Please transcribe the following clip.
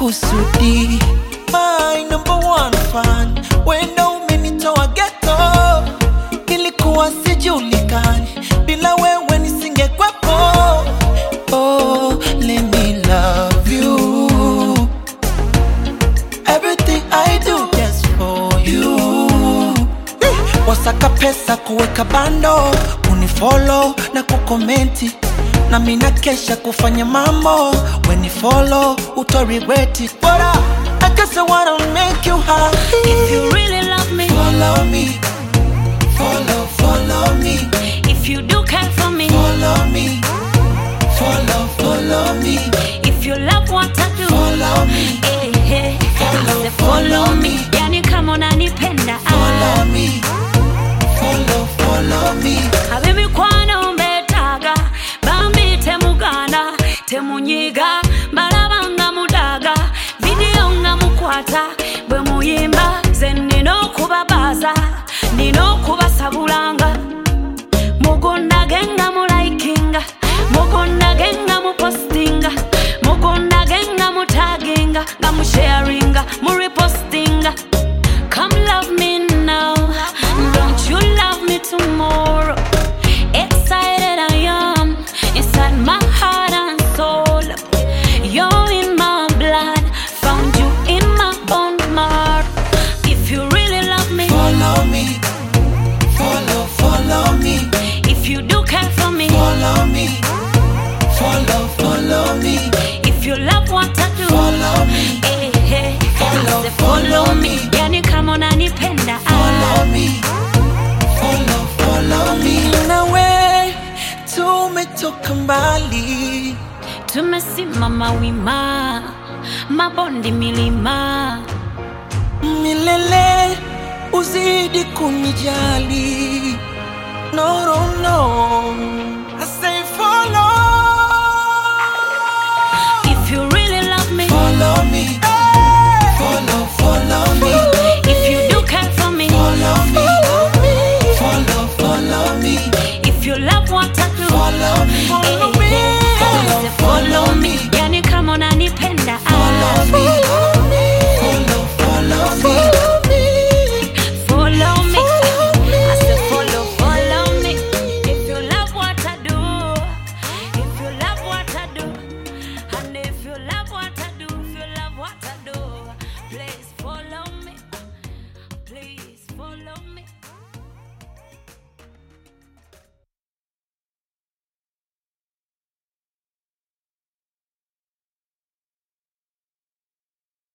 makusudi. My number one fan, wenda umenitoa ghetto. Ilikuwa sijulikani, bila wewe nisingekuwepo. Oh, let me love you. Everything I do just for you. Wasaka pesa kuweka bando, unifollow na kukomenti, na mina kesha kufanya mambo. When you follow, uto regret it. But I guess I wanna make you happy. If you really love me, follow me. Follow me. If you do care for me, follow me. Follow me. If you love what I do, follow me. Hey, hey. Follow me. Yani kama unanipenda, follow me. Follow me. Habibi kwana umbetaga, bambi temugana, temunyiga, balabanga mudaga, video nga mukwata, bwe muyimba, ze nino kubabaza, nino kubasabulanga, mugonda genga mulaikinga, mugonda genga mupostinga, mugonda genga mutaginga, nga musharinga, murepostinga. Come love me now, don't you love me tomorrow? Excited I am, inside my heart and soul. You're in my blood, found you in my bone marrow. If you really love me, follow me. Follow me. If you do care for me, follow me. Follow me. If you love what I do, follow me. Hey, hey. Follow me. Yani kama unanipenda, follow me. Follow me. Nawe tumetoka mbali, tumesimama wima, mabondi milima, milele uzidi kunijali. No.